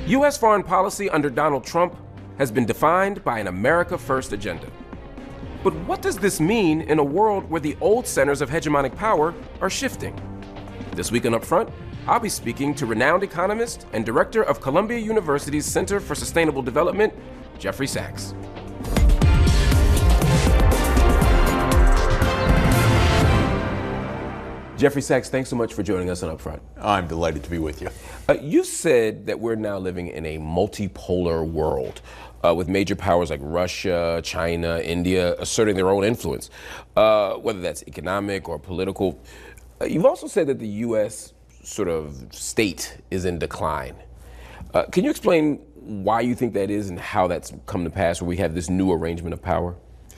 U.S. foreign policy under Donald Trump has been defined by an America First agenda. But what does this mean in a world where the old centers of hegemonic power are shifting? This week on Upfront, I'll be speaking to renowned economist and director of Columbia University's Center for Sustainable Development, Jeffrey Sachs. Jeffrey Sachs, thanks so much for joining us on Upfront. I'm delighted to be with you. You said that we're now living in a multipolar world with major powers like Russia, China, India asserting their own influence, whether that's economic or political. You've also said that the U.S. sort of state is in decline. Can you explain why you think that is and how that's come to pass where we have this new arrangement of power?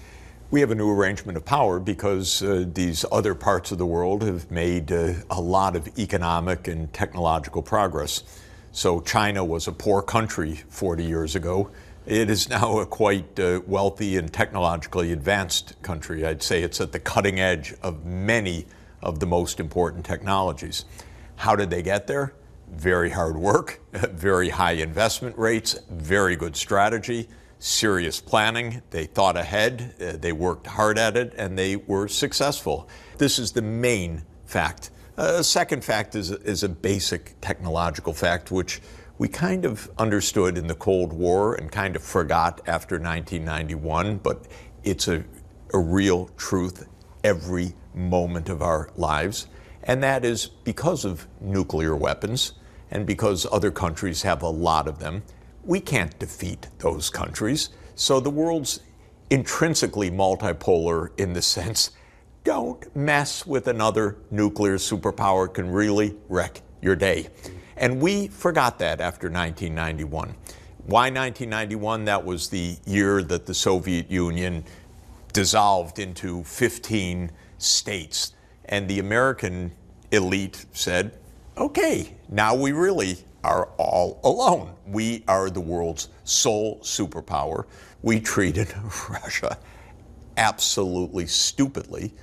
We have a new arrangement of power because these other parts of the world have made a lot of economic and technological progress. So China was a poor country 40 years ago. It is now a quite wealthy and technologically advanced country. I'd say it's at the cutting edge of many of the most important technologies. How did they get there? Very hard work, very high investment rates, very good strategy, serious planning. They thought ahead, they worked hard at it, and they were successful. This is the main fact. A second fact is a basic technological fact, which we kind of understood in the Cold War and kind of forgot after 1991, but it's a real truth every moment of our lives. And that is because of nuclear weapons and because other countries have a lot of them, we can't defeat those countries. So the world's intrinsically multipolar in the sense, don't mess with another nuclear superpower, can really wreck your day. And we forgot that after 1991. Why 1991? That was the year that the Soviet Union dissolved into 15 states. And the American elite said, okay, now we really are all alone. We are the world's sole superpower. We treated Russia absolutely stupidly,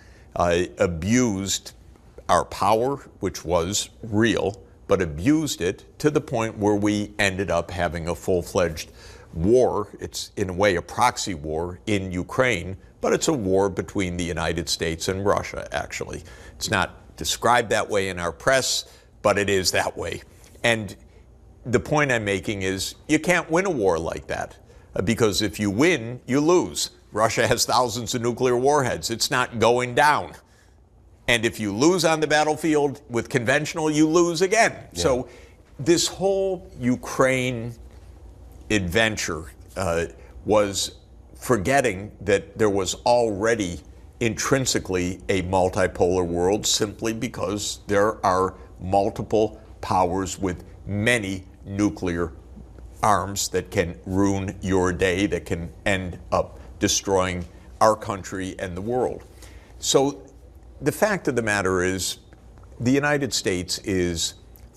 abused our power, which was real, but abused it to the point where we ended up having a full-fledged war. It's in a way a proxy war in Ukraine, but it's a war between the United States and Russia, actually. It's not described that way in our press, but it is that way. And the point I'm making is you can't win a war like that because if you win, you lose. Russia has thousands of nuclear warheads. It's not going down. And if you lose on the battlefield with conventional, you lose again. Yeah. So this whole Ukraine adventure was forgetting that there was already intrinsically a multipolar world simply because there are multiple powers with many nuclear arms that can ruin your day, that can end up destroying our country and the world. So the fact of the matter is the United States is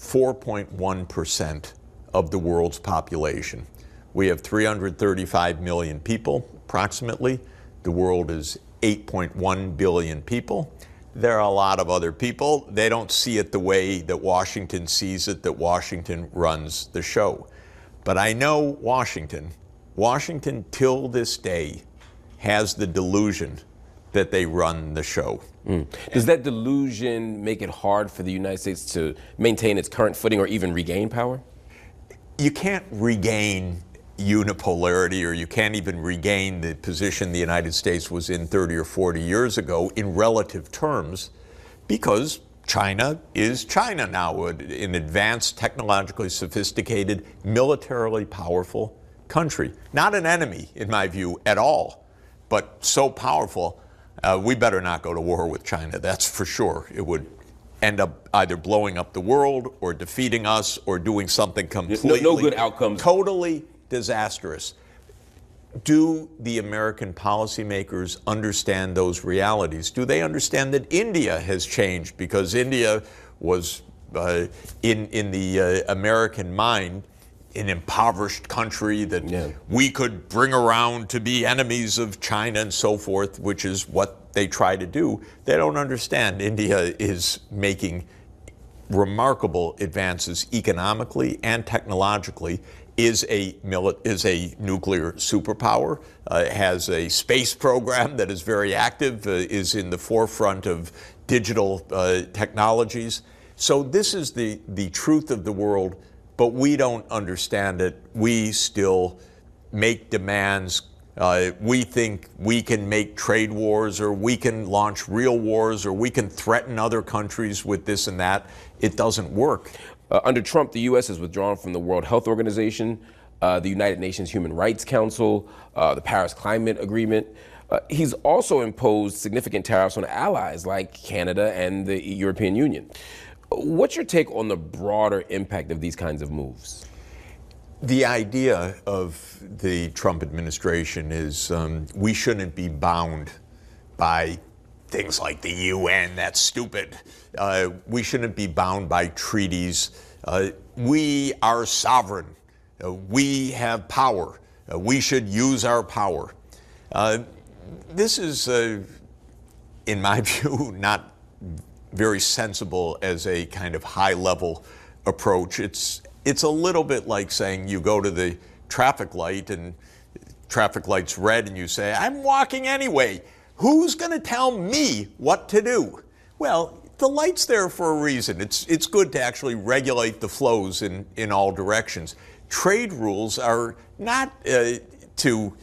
4.1% of the world's population. We have 335 million people, approximately. The world is 8.1 billion people. There are a lot of other people. They don't see it the way that Washington sees it, that Washington runs the show. But I know Washington till this day has the delusion that they run the show. Does that delusion make it hard for the United States to maintain its current footing or even regain power? You can't regain unipolarity, or you can't even regain the position the United States was in 30 or 40 years ago in relative terms, because China is China now, an advanced, technologically sophisticated, militarily powerful country. Not an enemy, in my view, at all, but so powerful, we better not go to war with China, that's for sure. It would end up either blowing up the world or defeating us or doing something completely no good outcomes. Totally disastrous. Do the American policymakers understand those realities? Do they understand that India has changed? Because India was, in the American mind, an impoverished country that we could bring around to be enemies of China and so forth, which is what they try to do. They don't understand India is making remarkable advances economically and technologically, is a nuclear superpower, has a space program that is very active, is in the forefront of digital technologies. So this is the truth of the world, but we don't understand it. We still make demands. We think we can make trade wars, or we can launch real wars, or we can threaten other countries with this and that. It doesn't work. Under Trump, the U.S. has withdrawn from the World Health Organization, the United Nations Human Rights Council, the Paris Climate Agreement. He's also imposed significant tariffs on allies like Canada and the European Union. What's your take on the broader impact of these kinds of moves? The idea of the Trump administration is we shouldn't be bound by things like the UN. That's stupid. We shouldn't be bound by treaties. We are sovereign. We have power. We should use our power. This is, in my view, not very sensible as a kind of high-level approach. It's a little bit like saying you go to the traffic light and traffic light's red and you say, I'm walking anyway. Who's going to tell me what to do? Well, the light's there for a reason. It's good to actually regulate the flows in all directions. Trade rules are not to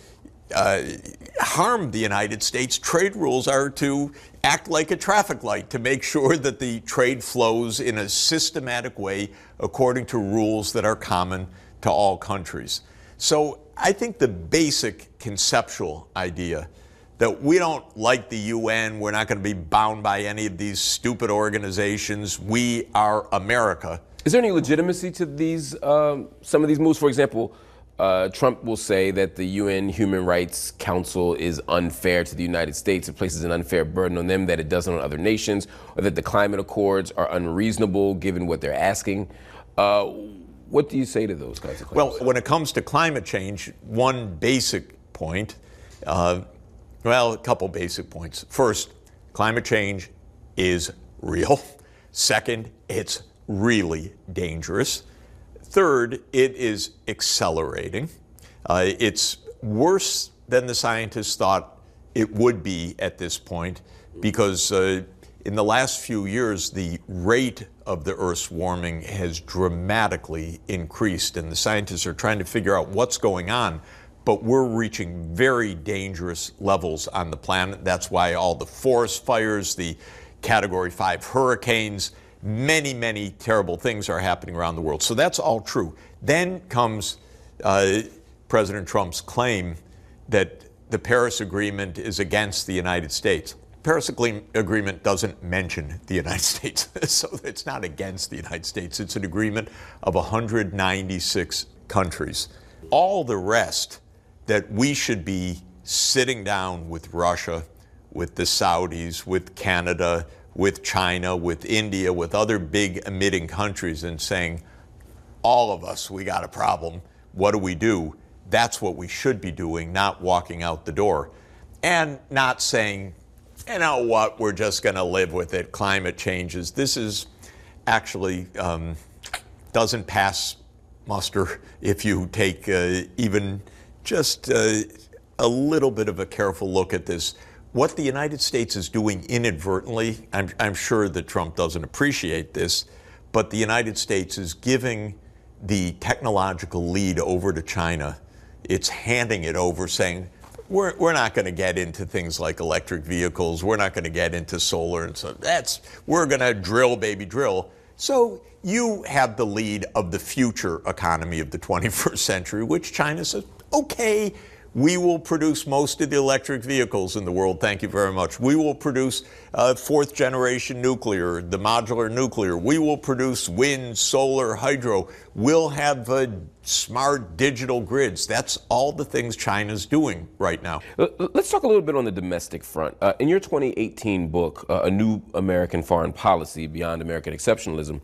harm the United States. Trade rules are to act like a traffic light, to make sure that the trade flows in a systematic way according to rules that are common to all countries. So I think the basic conceptual idea that we don't like the UN, we're not going to be bound by any of these stupid organizations, we are America. Is there any legitimacy to these, some of these moves? For example, Trump will say that the UN Human Rights Council is unfair to the United States. It places an unfair burden on them that it doesn't on other nations, or that the climate accords are unreasonable given what they're asking. What do you say to those kinds of claims? Well, when it comes to climate change, one basic point, a couple basic points. First, climate change is real. Second, it's really dangerous. Third, it is accelerating. It's worse than the scientists thought it would be at this point, because in the last few years, the rate of the Earth's warming has dramatically increased, and the scientists are trying to figure out what's going on. But we're reaching very dangerous levels on the planet. That's why all the forest fires, the Category 5 hurricanes, many, many terrible things are happening around the world. So that's all true. Then comes President Trump's claim that the Paris Agreement is against the United States. The Paris Agreement doesn't mention the United States, so it's not against the United States. It's an agreement of 196 countries. All the rest that we should be sitting down with Russia, with the Saudis, with Canada, with China, with India, with other big emitting countries and saying, all of us, we got a problem. What do we do? That's what we should be doing, not walking out the door. And not saying, you know what, we're just going to live with it. Climate changes. This is actually doesn't pass muster if you take even just a little bit of a careful look at this. What the United States is doing inadvertently, I'm sure that Trump doesn't appreciate this, but the United States is giving the technological lead over to China. It's handing it over, saying, we're not going to get into things like electric vehicles. We're not going to get into solar. And so we're going to drill, baby, drill. So you have the lead of the future economy of the 21st century, which China says, okay, we will produce most of the electric vehicles in the world. Thank you very much. We will produce fourth generation nuclear, the modular nuclear. We will produce wind, solar, hydro. We'll have smart digital grids. That's all the things China's doing right now. Let's talk a little bit on the domestic front. In your 2018 book, A New American Foreign Policy, Beyond American Exceptionalism,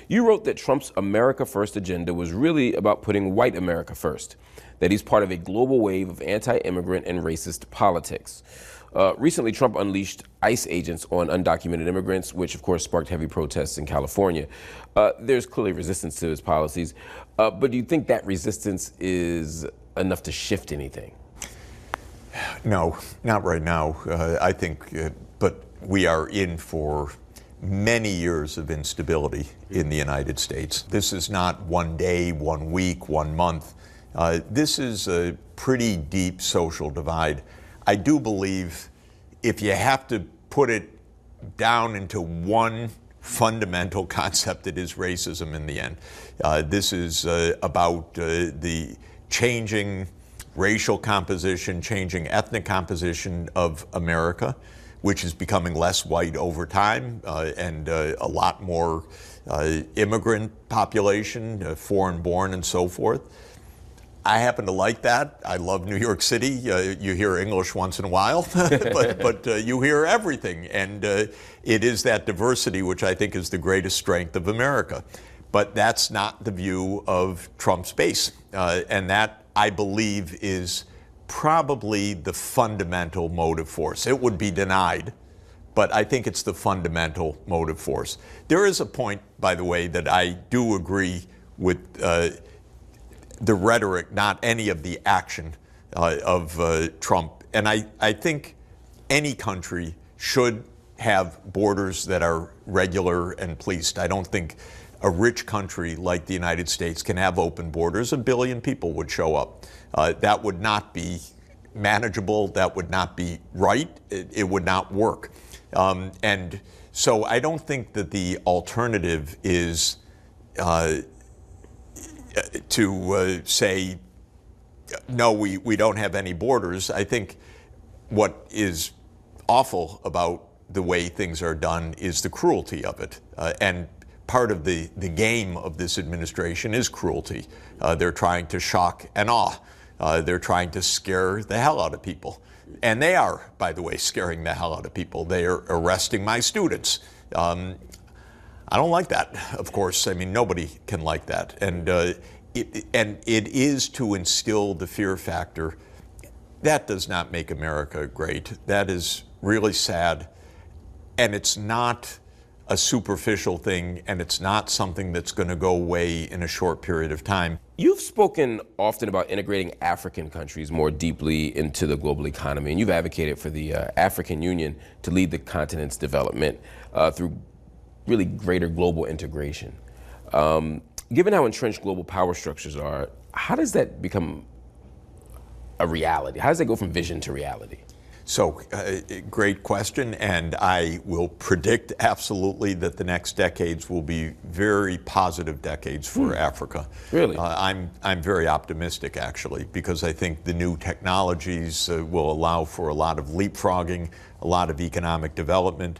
You wrote that Trump's America First agenda was really about putting white America first, that he's part of a global wave of anti-immigrant and racist politics. Recently, Trump unleashed ICE agents on undocumented immigrants, which of course sparked heavy protests in California. There's clearly resistance to his policies, but do you think that resistance is enough to shift anything? No, not right now. I think, but we are in for many years of instability in the United States. This is not one day, 1 week, 1 month. This is a pretty deep social divide. I do believe if you have to put it down into one fundamental concept, it is racism in the end. This is about the changing racial composition, changing ethnic composition of America, which is becoming less white over time, and a lot more immigrant population, foreign born and so forth. I happen to like that. I love New York City. You hear English once in a while, but you hear everything. And it is that diversity which I think is the greatest strength of America. But that's not the view of Trump's base. And that, I believe, is probably the fundamental motive force. It would be denied, but I think it's the fundamental motive force. There is a point, by the way, that I do agree with the rhetoric, not any of the action of Trump. And I think any country should have borders that are regular and policed. I don't think a rich country like the United States can have open borders. 1 billion people would show up. That would not be manageable. That would not be right. It would not work. And so I don't think that the alternative is to say, no, we don't have any borders. I think what is awful about the way things are done is the cruelty of it. And part of the game of this administration is cruelty. They're trying to shock and awe. They're trying to scare the hell out of people. And they are, by the way, scaring the hell out of people. They are arresting my students. I don't like that, of course. I mean, nobody can like that. And it is to instill the fear factor. That does not make America great. That is really sad. And it's not a superficial thing, and it's not something that's going to go away in a short period of time. You've spoken often about integrating African countries more deeply into the global economy, and you've advocated for the African Union to lead the continent's development through really greater global integration. Given how entrenched global power structures are, how does that become a reality? How does that go from vision to reality? So, great question, and I will predict absolutely that the next decades will be very positive decades for Africa. Really? I'm very optimistic, actually, because I think the new technologies will allow for a lot of leapfrogging, a lot of economic development.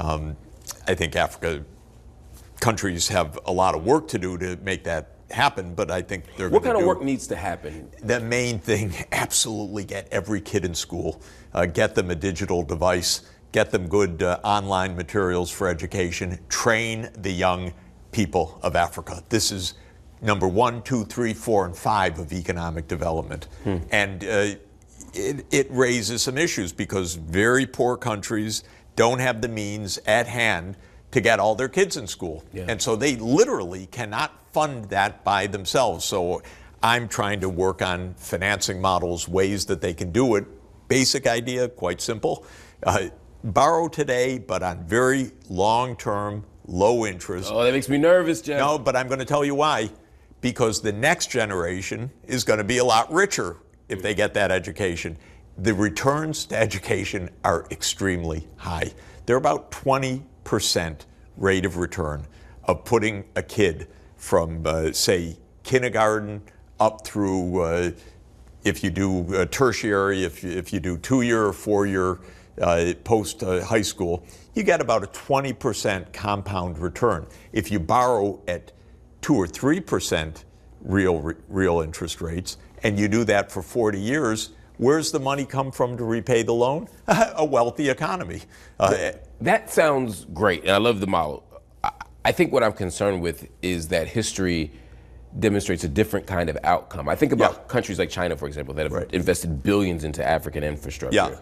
I think Africa countries have a lot of work to do to make that happen, but I think they're going to do it. What kind of work needs to happen? The main thing, absolutely get every kid in school, get them a digital device, get them good online materials for education, train the young people of Africa. This is number 1, 2, 3, 4, and 5 of economic development. And it raises some issues because very poor countries don't have the means at hand to get all their kids in school. Yeah. And so they literally cannot fund that by themselves. So I'm trying to work on financing models, ways that they can do it. Basic idea, quite simple. Borrow today, but on very long-term, low interest. Oh, that makes me nervous, Jeff. No, but I'm going to tell you why. Because the next generation is going to be a lot richer if they get that education. The returns to education are extremely high. They're about 20% rate of return of putting a kid from, say, kindergarten up through, if you do tertiary, if you do 2-year or 4-year post-high school, you get about a 20% compound return. If you borrow at 2 or 3% real interest rates, and you do that for 40 years, where's the money come from to repay the loan? A wealthy economy. That sounds great, and I love the model. I think what I'm concerned with is that history demonstrates a different kind of outcome. I think about countries like China, for example, that have invested billions into African infrastructure,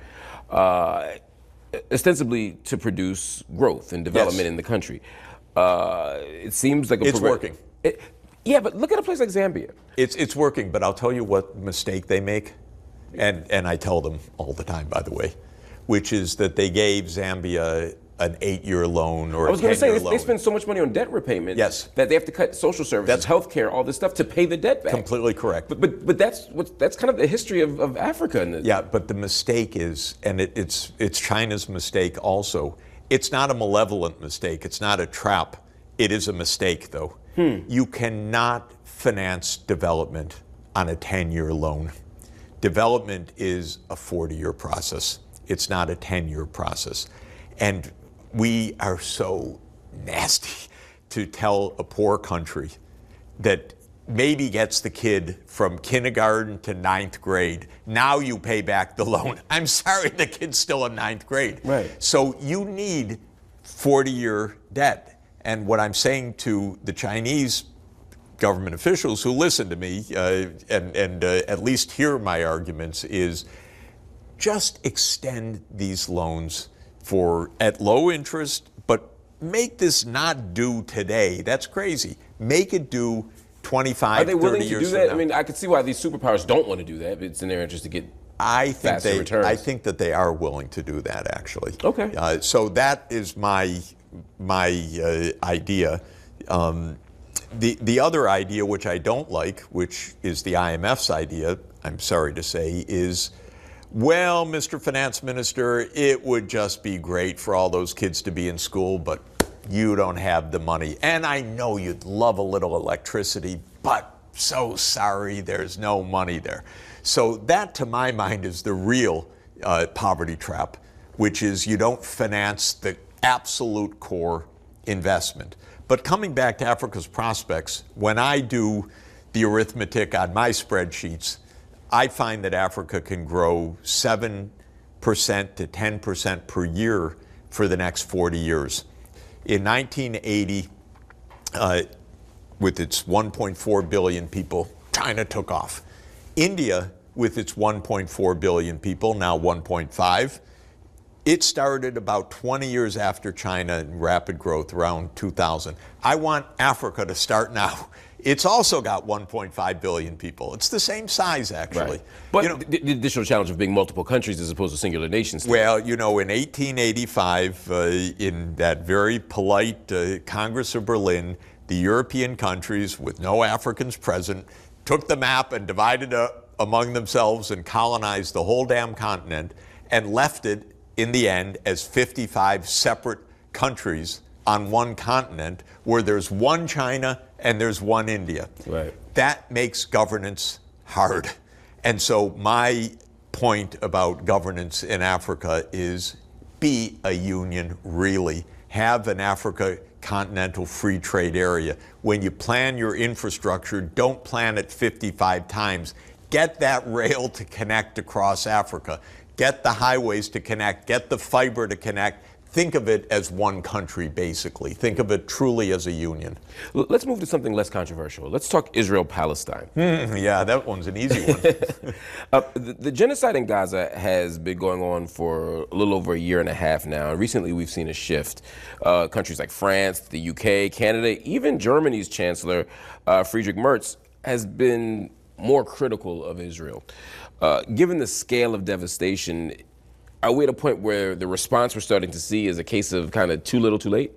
ostensibly to produce growth and development in the country. It seems like it's working. Yeah, but look at a place like Zambia. It's working, but I'll tell you what mistake they make, and I tell them all the time, by the way, which is that they gave Zambia an 8-year loan or a 10-year loan. I was going to say, they spend so much money on debt repayment that they have to cut social services, healthcare, all this stuff to pay the debt back. Completely correct. But that's kind of the history of Africa. Yeah, but the mistake is, and it's China's mistake also, it's not a malevolent mistake, it's not a trap, it is a mistake though. You cannot finance development on a 10-year loan. Development is a 40-year process. It's not a 10-year process. And we are so nasty to tell a poor country that maybe gets the kid from kindergarten to 9th grade, now you pay back the loan. I'm sorry, the kid's still in 9th grade. Right. So you need 40-year debt. And what I'm saying to the Chinese government officials who listen to me and at least hear my arguments is just extend these loans at low interest, but make this not due today. That's crazy. Make it due 25, 30 years from now. Are they willing to do that? I mean, I could see why these superpowers don't want to do that, but it's in their interest to get faster returns. I think that they are willing to do that, actually. Okay. So that is my idea. The other idea, which I don't like, which is the IMF's idea, I'm sorry to say, is, well, Mr. Finance Minister, it would just be great for all those kids to be in school, but you don't have the money. And I know you'd love a little electricity, but so sorry, there's no money there. So that, to my mind, is the real poverty trap, which is you don't finance the absolute core investment. But coming back to Africa's prospects, when I do the arithmetic on my spreadsheets, I find that Africa can grow 7% to 10% per year for the next 40 years. In 1980, with its 1.4 billion people, China took off. India, with its 1.4 billion people, now 1.5, it started about 20 years after China in rapid growth, around 2000. I want Africa to start now. It's also got 1.5 billion people. It's the same size, actually. Right. But the additional challenge of being multiple countries as opposed to singular nations. Well, in 1885, in that very polite Congress of Berlin, the European countries, with no Africans present, took the map and divided among themselves and colonized the whole damn continent and left it, in the end, as 55 separate countries on one continent where there's one China and there's one India. Right. That makes governance hard. And so my point about governance in Africa is be a union, really. Have an Africa continental free trade area. When you plan your infrastructure, don't plan it 55 times. Get that rail to connect across Africa. Get the highways to connect. Get the fiber to connect. Think of it as one country, basically. Think of it truly as a union. Let's move to something less controversial. Let's talk Israel-Palestine. Yeah, that one's an easy one. The genocide in Gaza has been going on for a little over a year and a half now. And recently we've seen a shift. Countries like France, the UK, Canada, even Germany's Chancellor, Friedrich Merz, has been more critical of Israel. Given the scale of devastation, are we at a point where the response we're starting to see is a case of kind of too little, too late?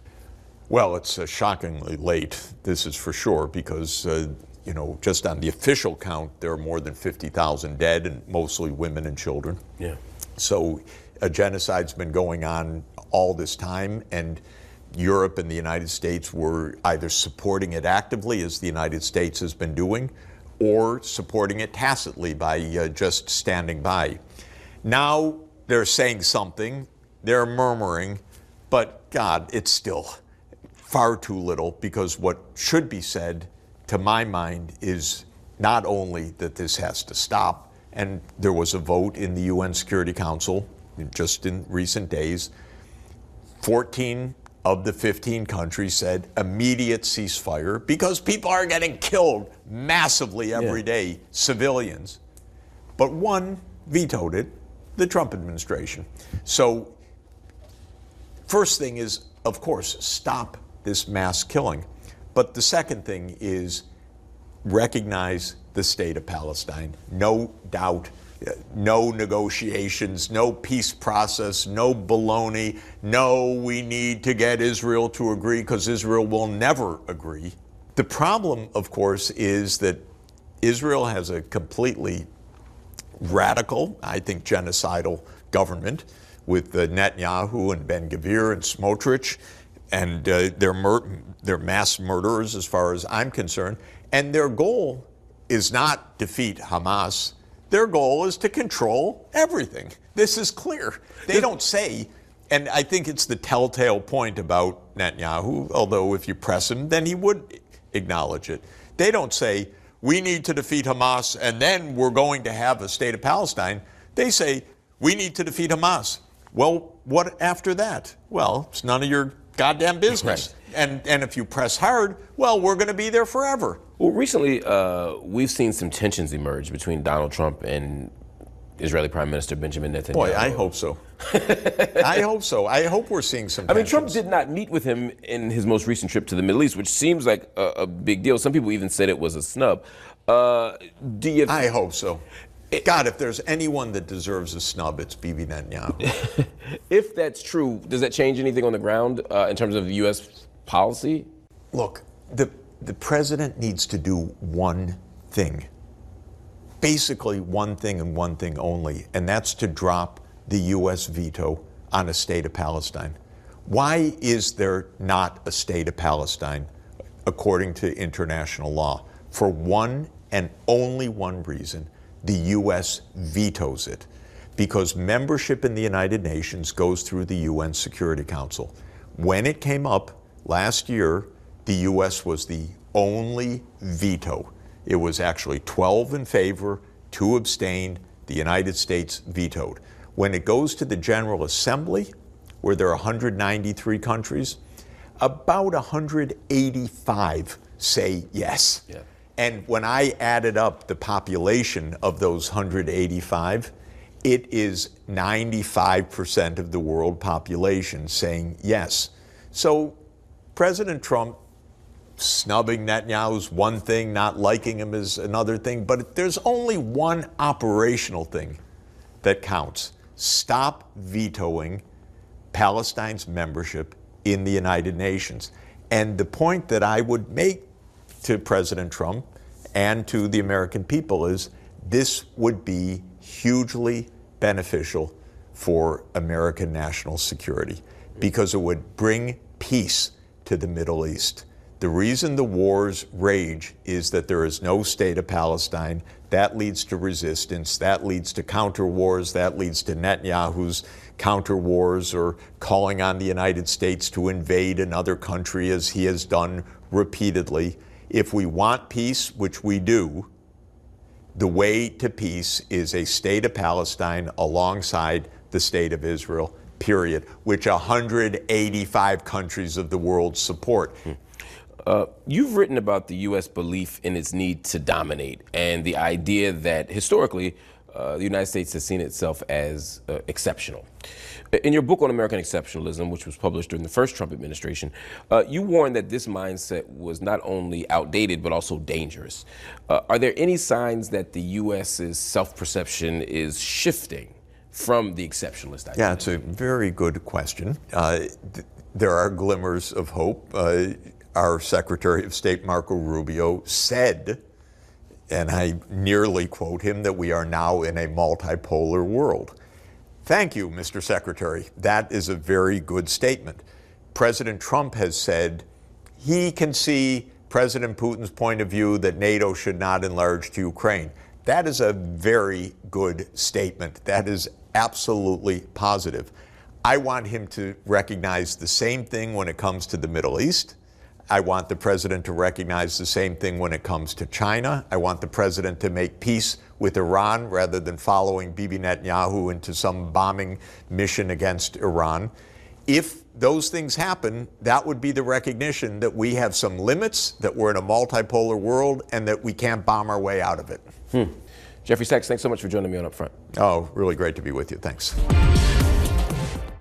Well, it's shockingly late, this is for sure, because, just on the official count, there are more than 50,000 dead, and mostly women and children. Yeah. So a genocide's been going on all this time, and Europe and the United States were either supporting it actively, as the United States has been doing, or supporting it tacitly by just standing by. Now they're saying something, they're murmuring, but God, it's still far too little, because what should be said, to my mind, is not only that this has to stop, and there was a vote in the UN Security Council just in recent days, 14 of the 15 countries said immediate ceasefire because people are getting killed massively every day, civilians. But one vetoed it, the Trump administration. So first thing is, of course, stop this mass killing. But the second thing is recognize the state of Palestine. No doubt, no negotiations, no peace process, no baloney. No, we need to get Israel to agree because Israel will never agree. The problem, of course, is that Israel has a completely radical, I think genocidal government with Netanyahu and Ben-Gvir and Smotrich, and they're mass murderers as far as I'm concerned. And their goal is not defeat Hamas. Their goal is to control everything. This is clear. They don't say, and I think it's the telltale point about Netanyahu, although if you press him, then he would acknowledge it. They don't say, we need to defeat Hamas and then we're going to have a state of Palestine. They say, we need to defeat Hamas. Well, what after that? Well, it's none of your goddamn business. Right. And if you press hard, well, we're going to be there forever. Well, recently, we've seen some tensions emerge between Donald Trump and Israeli Prime Minister Benjamin Netanyahu. Boy, I hope so. I hope so. I hope we're seeing some tensions. I mean, Trump did not meet with him in his most recent trip to the Middle East, which seems like a big deal. Some people even said it was a snub. I hope so. God, if there's anyone that deserves a snub, it's Bibi Netanyahu. If that's true, does that change anything on the ground in terms of U.S. policy? Look, the president needs to do one thing. Basically one thing and one thing only, and that's to drop the U.S. veto on a state of Palestine. Why is there not a state of Palestine according to international law? For one and only one reason: the U.S. vetoes it. Because membership in the United Nations goes through the UN Security Council. When it came up last year, the U.S. was the only veto. It was actually 12 in favor, 2 abstained, the United States vetoed. When it goes to the General Assembly, where there are 193 countries, about 185 say yes. Yeah. And when I added up the population of those 185, it is 95% of the world population saying yes. So President Trump snubbing Netanyahu's one thing, not liking him is another thing, but there's only one operational thing that counts. Stop vetoing Palestine's membership in the United Nations. And the point that I would make to President Trump and to the American people is this would be hugely beneficial for American national security because it would bring peace to the Middle East. The reason the wars rage is that there is no state of Palestine. That leads to resistance. That leads to counter wars. That leads to Netanyahu's counter wars or calling on the United States to invade another country, as he has done repeatedly. If we want peace, which we do, the way to peace is a state of Palestine alongside the state of Israel, period, which 185 countries of the world support. You've written about the U.S. belief in its need to dominate and the idea that historically the United States has seen itself as exceptional. In your book on American exceptionalism, which was published during the first Trump administration, you warned that this mindset was not only outdated but also dangerous. Are there any signs that the U.S.'s self-perception is shifting from the exceptionalist idea? Yeah, it's a very good question. There are glimmers of hope. Our Secretary of State, Marco Rubio, said, and I nearly quote him, that we are now in a multipolar world. Thank you, Mr. Secretary. That is a very good statement. President Trump has said he can see President Putin's point of view that NATO should not enlarge to Ukraine. That is a very good statement. That is absolutely positive. I want him to recognize the same thing when it comes to the Middle East. I want the president to recognize the same thing when it comes to China. I want the president to make peace with Iran rather than following Bibi Netanyahu into some bombing mission against Iran. if those things happen, that would be the recognition that we have some limits, that we're in a multipolar world, and that we can't bomb our way out of it. Jeffrey Sachs, thanks so much for joining me on Upfront. Oh, really great to be with you. Thanks.